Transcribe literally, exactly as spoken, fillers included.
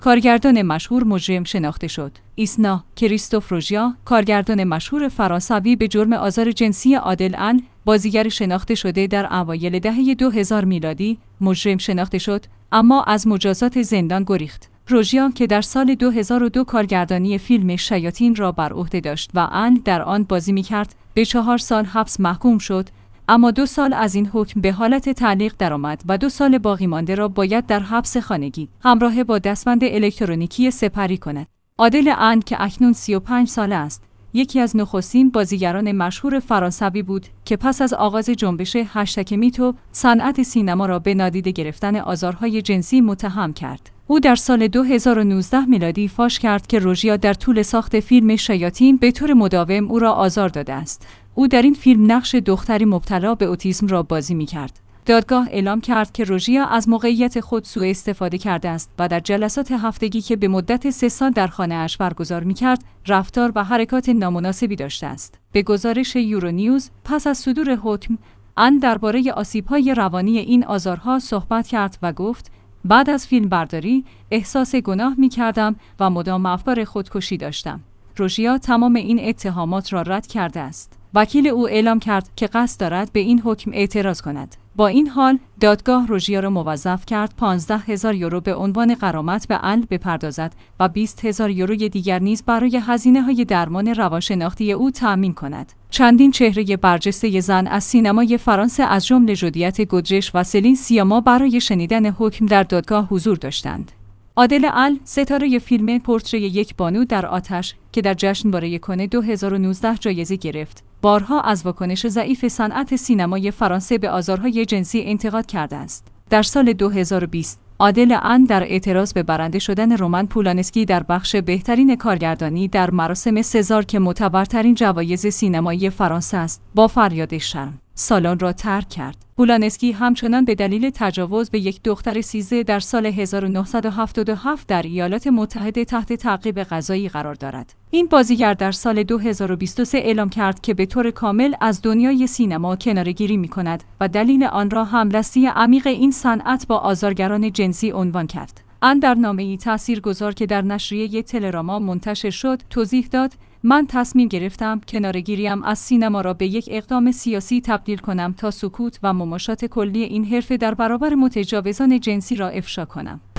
کارگردان مشهور مجرم شناخته شد. ایسنا کریستوف روژیا، کارگردان مشهور فرانسوی به جرم آزار جنسی عادل ان، بازیگر شناخته شده در اوایل دهه دو هزار میلادی، مجرم شناخته شد اما از مجازات زندان گریخت. روژیا که در سال دو هزار و دو کارگردانی فیلم شیاطین را بر عهده داشت و ان در آن بازی می‌کرد، به چهار سال حبس محکوم شد، اما دو سال از این حکم به حالت تعلیق درآمد و دو سال باقی مانده را باید در حبس خانگی همراه با دستبند الکترونیکی سپری کند. عادل ان که اکنون سی و پنج ساله است، یکی از نخستین بازیگران مشهور فرانسوی بود که پس از آغاز جنبش هشتگ میتو صنعت سینما را به نادیده گرفتن آزارهای جنسی متهم کرد. او در سال دو هزار و نوزده میلادی فاش کرد که روژیا در طول ساخت فیلم شیاطین به طور مداوم او را آزار داده است. او در این فیلم نقش دختری مبتلا به اوتیسم را بازی می‌کرد. دادگاه اعلام کرد که روژیا از موقعیت خود سوء استفاده کرده است و در جلسات هفتگی که به مدت سه سال در خانه‌اش برگزار می‌کرد، رفتار و حرکات نامناسبی داشته است. به گزارش یورونیوز، پس از صدور حکم، ان درباره آسیب‌های روانی این آزارها صحبت کرد و گفت: بعد از فیلم برداری احساس گناه می‌کردم و مدام افکار خودکشی داشتم. روژیا تمام این اتهامات را رد کرده است. وکیل او اعلام کرد که قصد دارد به این حکم اعتراض کند. با این حال، دادگاه روژیا را موظف کرد پانزده هزار یورو به عنوان غرامت به ان بپردازد و بیست هزار یوروی دیگر نیز برای هزینه‌های درمان روانشناختی او تأمین کند. چندین چهره برجسته زن از سینمای فرانسه از جمله ژودیت گودرش و سلین سیاما برای شنیدن حکم در دادگاه حضور داشتند. عادل ان، ستاره فیلم پورتری یک بانو در آتش که در جشنواره کن دو هزار و نوزده جایزه گرفت، بارها از واکنش ضعیف صنعت سینمای فرانسه به آزارهای جنسی انتقاد کرده است. در سال دو هزار و بیست، عادل ان در اعتراض به برنده شدن رومن پولانسکی در بخش بهترین کارگردانی در مراسم سزار که معتبرترین جوایز سینمایی فرانسه است، با فریاد شرم سالن را ترک کرد. پولانسکی همچنان به دلیل تجاوز به یک دختر سیزده در سال هزار و نهصد و هفتاد و هفت در ایالات متحده تحت تعقیب قضایی قرار دارد. این بازیگر در سال دو هزار و بیست و سه اعلام کرد که به طور کامل از دنیای سینما کناره‌گیری می‌کند و دلیل آن را همدستی عمیق این صنعت با آزارگران جنسی عنوان کرد. ان در نامه‌ای تاثیرگذار که در نشریه تلراما منتشر شد، توضیح داد: من تصمیم گرفتم کناره‌گیری‌ام از سینما را به یک اقدام سیاسی تبدیل کنم تا سکوت و مماشات کلی این حرفه در برابر متجاوزان جنسی را افشا کنم.